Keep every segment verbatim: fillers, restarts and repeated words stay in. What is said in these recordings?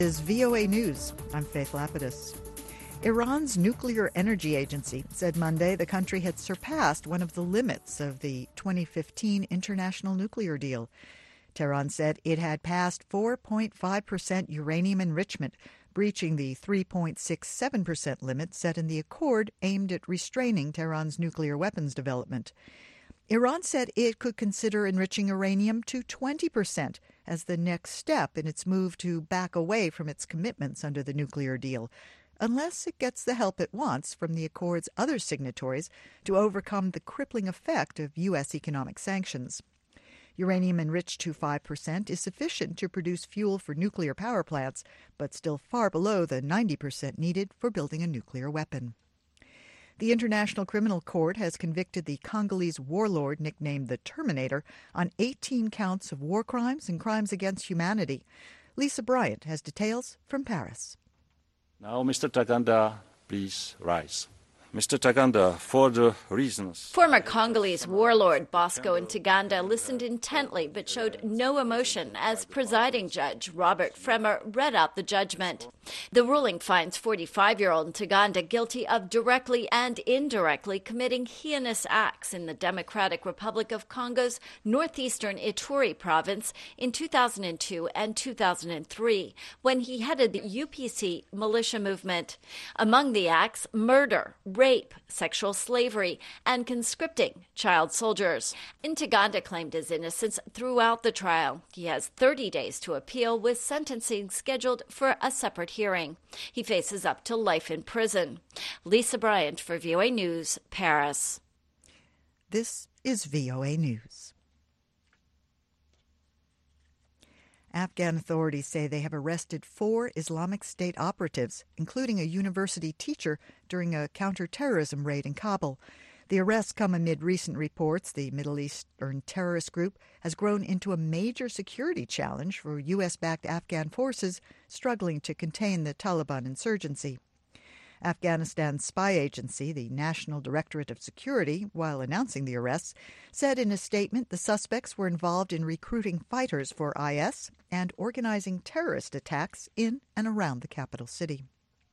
Is V O A News. I'm Faith Lapidus. Iran's Nuclear Energy Agency said Monday the country had surpassed one of the limits of the twenty fifteen international nuclear deal. Tehran said it had passed four point five percent uranium enrichment, breaching the three point six seven percent limit set in the accord aimed at restraining Tehran's nuclear weapons development. Iran said it could consider enriching uranium to twenty percent as the next step in its move to back away from its commitments under the nuclear deal, unless it gets the help it wants from the accord's other signatories to overcome the crippling effect of U S economic sanctions. Uranium enriched to five percent is sufficient to produce fuel for nuclear power plants, but still far below the ninety percent needed for building a nuclear weapon. The International Criminal Court has convicted the Congolese warlord nicknamed the Terminator on eighteen counts of war crimes and crimes against humanity. Lisa Bryant has details from Paris. Now, Mister Taganda, please rise. Mister Taganda, for the reasons... Former Congolese warlord Bosco Ntaganda listened intently but showed no emotion as presiding judge Robert Fremer read out the judgment. The ruling finds forty-five-year-old Ntaganda guilty of directly and indirectly committing heinous acts in the Democratic Republic of Congo's northeastern Ituri province in two thousand two and two thousand three, when he headed the U P C militia movement. Among the acts, murder, rape, sexual slavery, and conscripting child soldiers. Ntaganda claimed his innocence throughout the trial. He has thirty days to appeal, with sentencing scheduled for a separate hearing. He faces up to life in prison. Lisa Bryant for V O A News, Paris. This is V O A News. Afghan authorities say they have arrested four Islamic State operatives, including a university teacher, during a counterterrorism raid in Kabul. The arrests come amid recent reports the Middle Eastern terrorist group has grown into a major security challenge for U S-backed Afghan forces struggling to contain the Taliban insurgency. Afghanistan's spy agency, the National Directorate of Security, while announcing the arrests, said in a statement the suspects were involved in recruiting fighters for I S and organizing terrorist attacks in and around the capital city.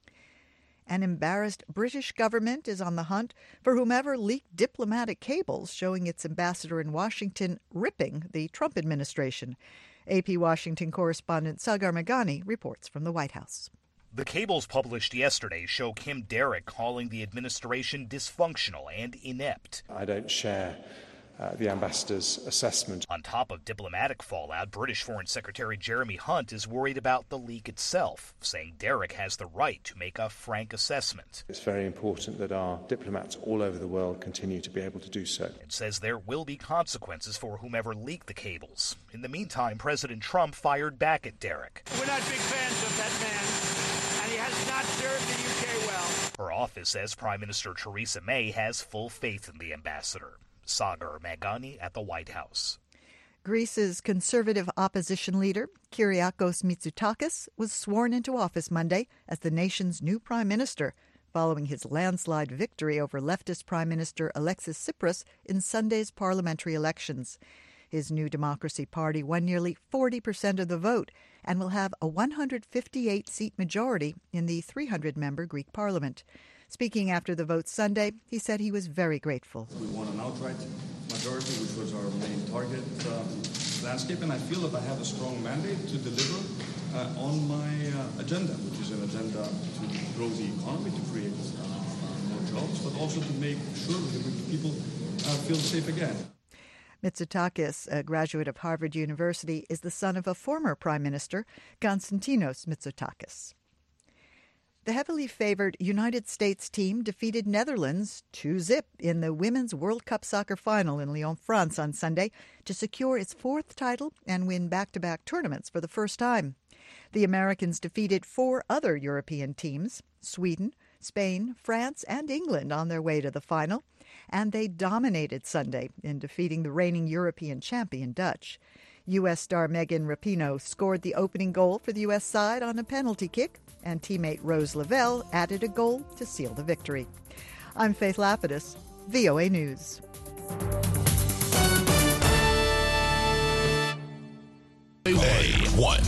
An embarrassed British government is on the hunt for whomever leaked diplomatic cables showing its ambassador in Washington ripping the Trump administration. A P Washington correspondent Sagar Meghani reports from the White House. The cables published yesterday show Kim Derrick calling the administration dysfunctional and inept. I don't share uh, the ambassador's assessment. On top of diplomatic fallout, British Foreign Secretary Jeremy Hunt is worried about the leak itself, saying Derrick has the right to make a frank assessment. It's very important that our diplomats all over the world continue to be able to do so. It says there will be consequences for whomever leaked the cables. In the meantime, President Trump fired back at Derrick. We're not big fans of that man, and he has not served the U K well. Her office says Prime Minister Theresa May has full faith in the ambassador. Sagar Meghani at the White House. Greece's conservative opposition leader, Kyriakos Mitsotakis, was sworn into office Monday as the nation's new prime minister, following his landslide victory over leftist Prime Minister Alexis Tsipras in Sunday's parliamentary elections. His New Democracy Party won nearly forty percent of the vote and will have a one hundred fifty-eight seat majority in the three hundred member Greek parliament. Speaking after the vote Sunday, he said he was very grateful. We won an outright majority, which was our main target um, landscape, and I feel that I have a strong mandate to deliver uh, on my uh, agenda, which is an agenda to grow the economy, to create uh, more jobs, but also to make sure that the people uh, feel safe again. Mitsotakis, a graduate of Harvard University, is the son of a former prime minister, Konstantinos Mitsotakis. The heavily favored United States team defeated Netherlands two zip in the Women's World Cup soccer final in Lyon, France on Sunday to secure its fourth title and win back-to-back tournaments for the first time. The Americans defeated four other European teams, Sweden, Spain, France, and England, on their way to the final, and they dominated Sunday in defeating the reigning European champion Dutch. U S star Megan Rapinoe scored the opening goal for the U S side on a penalty kick, and teammate Rose Lavelle added a goal to seal the victory. I'm Faith Lapidus, V O A News. A one